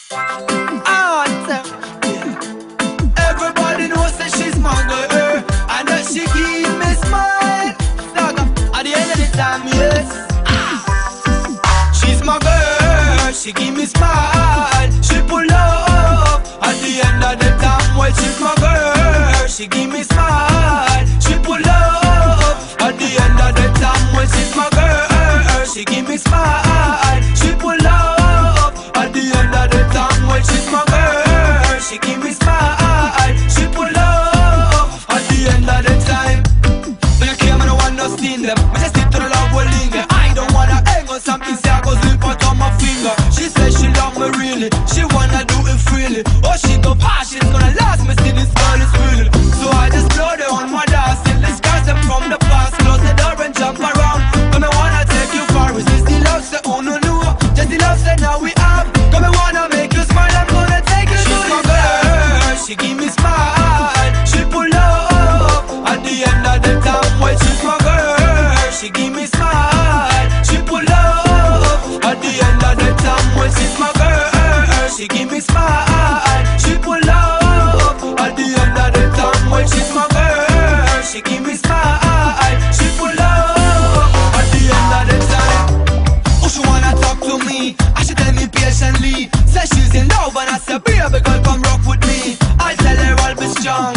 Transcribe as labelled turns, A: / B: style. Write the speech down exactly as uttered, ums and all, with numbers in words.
A: Answer. Everybody knows that she's my girl, and that she keep me smile. At the end of the time, yes, she's my girl, she give me smile. She pull up at the end of the time. Well, she's my girl, she give me smile. She pull up at the end of the time. Well, she's my girl, she give me smile. She pull up at the end of the time. Well, she's my girl, she give me smile. She pull up at the end of the time. When I came, I don't want no steam them. I just stick to the love will linger. I don't wanna hang on something, say I go slip out on my finger. She says she love me really, she wanna do it freely. Oh, she go pass, she's gonna last me, see this girl is real. So I just blow her on my dance, still discuss them from the past. Close the door and jump around. Come I wanna take you far, resist the love, say oh no no. Just the love, say now we have. Come I wanna make you smile, I'm gonna take you to the girl. She give me smile, she pull up at the end of the time. Well, she's my girl, she give me smile. She pull up at the end of the time. Well, she's my girl, she give me smile. She pull up at the end of the time. Well, she's my girl, she give me smile. She pull up at the end of the time. Oh, she wanna talk to me, I should tell me patiently. Say she's in love and I say baby girl come rock with me. I tell her I'll be strong.